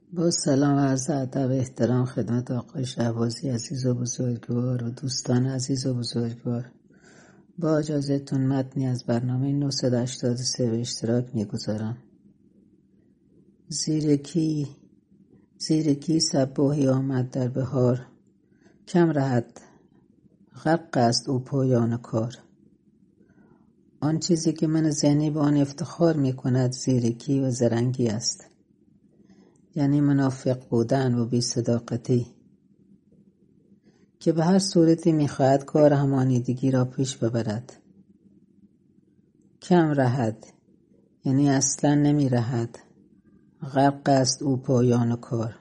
با سلام و عرض ادب و احترام خدمت آقای شهبازی عزیز و بزرگوار و دوستان عزیز و بزرگوار، با اجازهتون متنی از برنامه 983 به اشتراک میگذارم. زیرکی صباحی آمد در بهار، کم رهد غرق است او پایان کار. آن چیزی که من ذهنی به آن افتخار میکند زیرکی و زرنگی است، یعنی منافق بودن و بی صداقتی که به هر صورتی میخواهد کار همانیدگی را پیش ببرد. کم رهد یعنی اصلا نمی رهد، غرق است او پایان کار.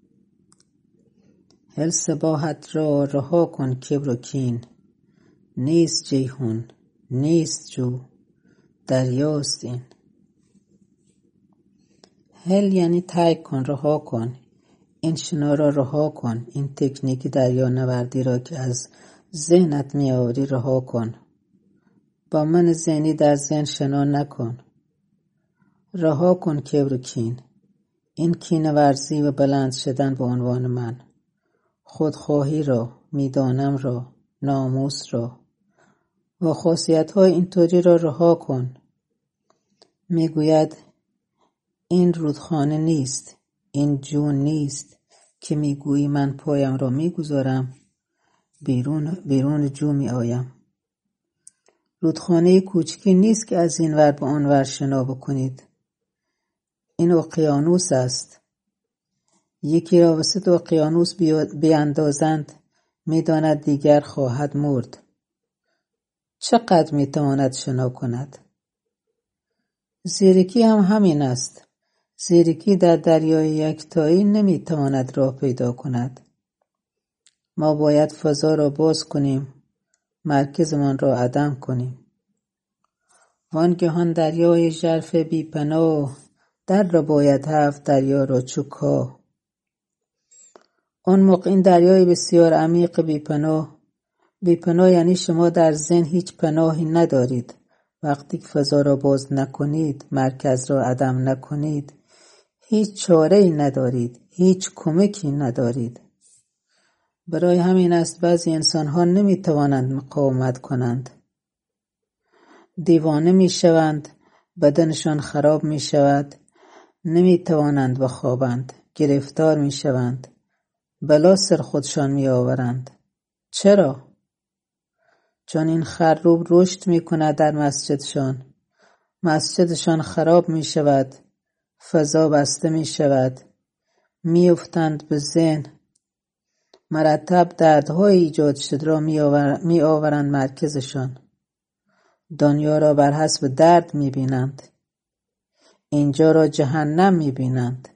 هل سباحت را رها کن کبر و کین، نیست جیحون نیست جو دریاست این. هل یعنی ترک کن، رها کن، این شنا را رها کن، این تکنیک دریا نوردی را که از ذهنت میآوری رها کن. با من ذهنی در ذهن شنا نکن. رها کن کبر و کین، این کینه ورزی و بلند شدن به عنوان من، خودخواهی را، میدانم را، ناموس را و خاصیت‌های اینطوری را رها کن. میگوید این رودخانه نیست، این جون نیست که میگویی من پایم را میگذارم بیرون جو میآیم. رودخانه کوچکی نیست که از این ور به آن ور شنا بکنید. این اقیانوس است. یکی را وسط اقیانوس بیاندازند میداند دیگر خواهد مرد. چقدر میتواند شنا کند؟ زیرکی هم همین است. زیرکی در دریای یکتایی نمیتواند راه پیدا کند. ما باید فضا را باز کنیم، مرکزمان را عدم کنیم. وانگهان دریای ژرف بی پناه، در را باید هفت دریا را چوکا. اون موقع این دریای بسیار عمیق بی پناه یعنی شما در ذهن هیچ پناهی ندارید. وقتی فضا را باز نکنید، مرکز را عدم نکنید، هیچ چاره‌ای ندارید، هیچ کمکی ندارید. برای همین است بعضی انسان‌ها نمی‌توانند مقاومت کنند. دیوانه می‌شوند، بدنشان خراب می‌شود، نمی‌توانند بخوابند، گرفتار می‌شوند، بلا سر خودشان می‌آورند. چرا؟ چون این خروب رشد می‌کند در مسجدشان خراب می‌شود، فضا بسته می‌شود، می‌افتند به ذهن، مرتب دردهای ایجاد شده را می‌آورند مرکزشان. دنیا را بر حسب درد می‌بینند. اینجا را جهنم می‌بینند.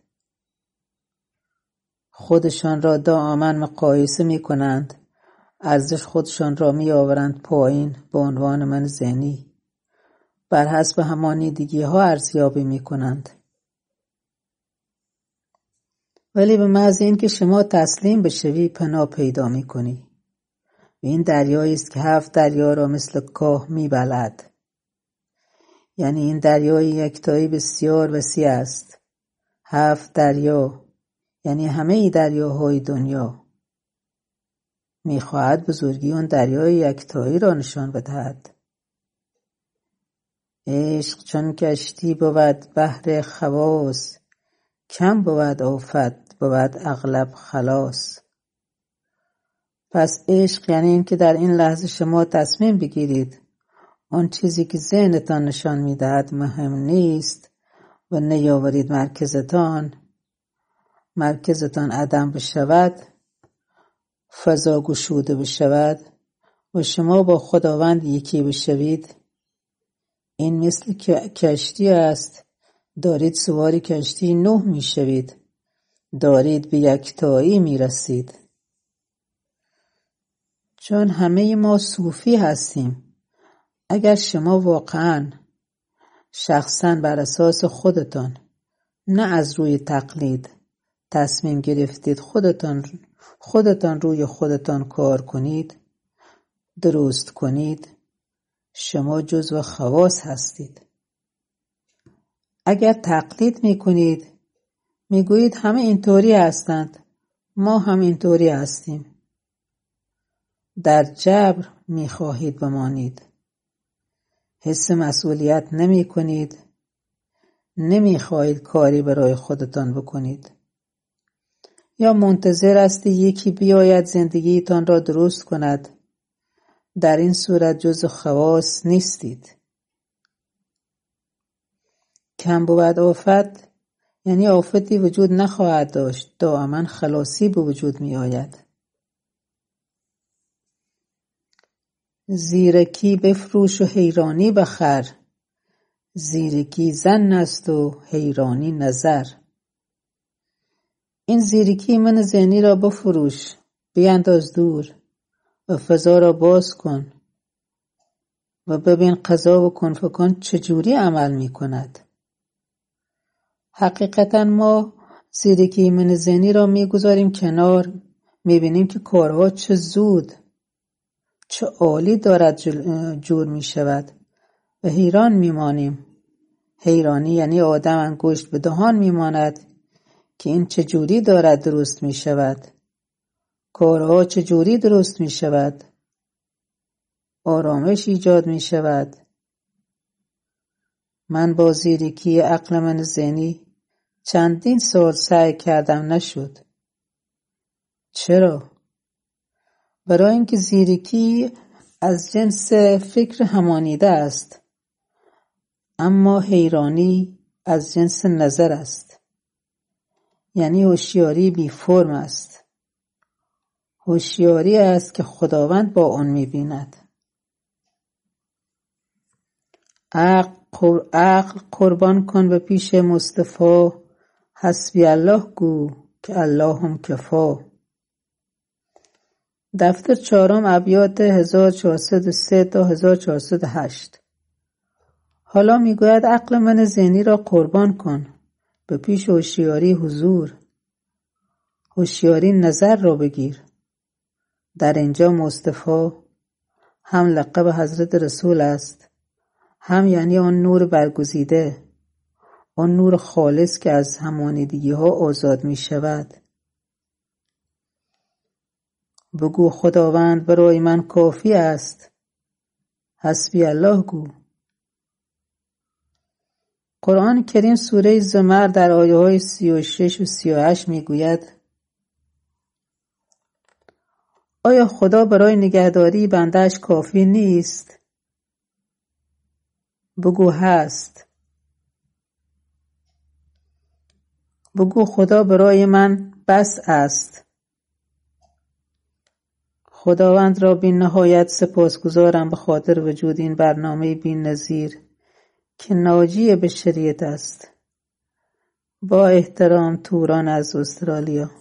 خودشان را دائما مقایسه می‌کنند. ارزش خودشان را می‌آورند پایین به عنوان من ذهنی. بر حسب همانیدگی‌ها ارزیابی می‌کنند. ولی به محض اینکه شما تسلیم بشوی پناه پیدا می‌کنی. و این دریایی است که 7 دریا را مثل کاه می‌بلعد. یعنی این دریای یکتایی بسیار وسیع است. 7 دریا یعنی همه دریاهای دنیا. می‌خواهد بزرگی آن دریای یکتایی را نشان بدهد. عشق چون کشتی بود بحر خواص، کم بود آفت بود اغلب خلاص. پس عشق یعنی این که در این لحظه شما تصمیم بگیرید آن چیزی که ذهنتان نشان میدهد مهم نیست و نیاورید مرکزتان عدم بشود، فضا گشوده بشود و شما با خداوند یکی بشوید. این مثل کشتی است. دارید سواری کشتی نوح میشوید. دارید به یکتایی میرسید. چون همه ما صوفی هستیم. اگر شما واقعا شخصا بر اساس خودتان، نه از روی تقلید، تصمیم گرفتید خودتان روی خودتان کار کنید، درست کنید، شما جزو خواص هستید. اگر تقلید میکنید میگویید همه اینطوری هستند، ما هم اینطوری هستیم. در جبر میخواهید بمانید. حس مسئولیت نمی کنید. نمیخواهید کاری برای خودتان بکنید. یا منتظر هستید یکی بیاید زندگیتان را درست کند. در این صورت جز خواص نیستید. کم بود آفت یعنی آفتی وجود نخواهد داشت، دائما خلاصی به وجود می آید. زیرکی بفروش و حیرانی بخر، زیرکی زن است و حیرانی نظر. این زیرکی من ذهنی را بفروش، بیانداز دور و فضا را باز کن و ببین قضا و کن فکان چجوری عمل می کند. حقیقتا ما زیرکی من ذهنی را میگذاریم کنار، میبینیم که کارها چه زود چه عالی دارد جور می شود و حیران میمانیم. حیرانی یعنی آدم انگشت به دهان میماند که این چجوری دارد درست می شود، کارها چجوری درست می شود، آرامش ایجاد می شود. من با زیرکی عقل من ذهنی چندین سال سعی کردم، نشد. چرا؟ برای اینکه زیرکی از جنس فکر همانیده است، اما حیرانی از جنس نظر است. یعنی هوشیاری بی فرم است. هوشیاری است که خداوند با آن می‌بیند. عقل قربان کن به پیش مصطفی، حسبی الله گو که الله هم کفا. دفتر 4 ابیات 1403 تا 1408. حالا میگوید عقل من ذهنی را قربان کن به پیش هوشیاری حضور. هوشیاری نظر را بگیر. در اینجا مصطفی هم لقب حضرت رسول است، هم یعنی آن نور برگزیده، آن نور خالص که از همانیدگی ها آزاد می شود. بگو خداوند برای من کافی است، حسبی الله گو. قرآن کریم سوره زمر در آیه های 36 و 38 می گوید آیا خدا برای نگهداری بنده‌اش کافی نیست؟ بگو هست. بگو خدا برای من بس است. خداوند را بی نهایت سپاسگزارم به خاطر وجود این برنامه بی نظیر که ناجی بشریت است. با احترام، توران از استرالیا.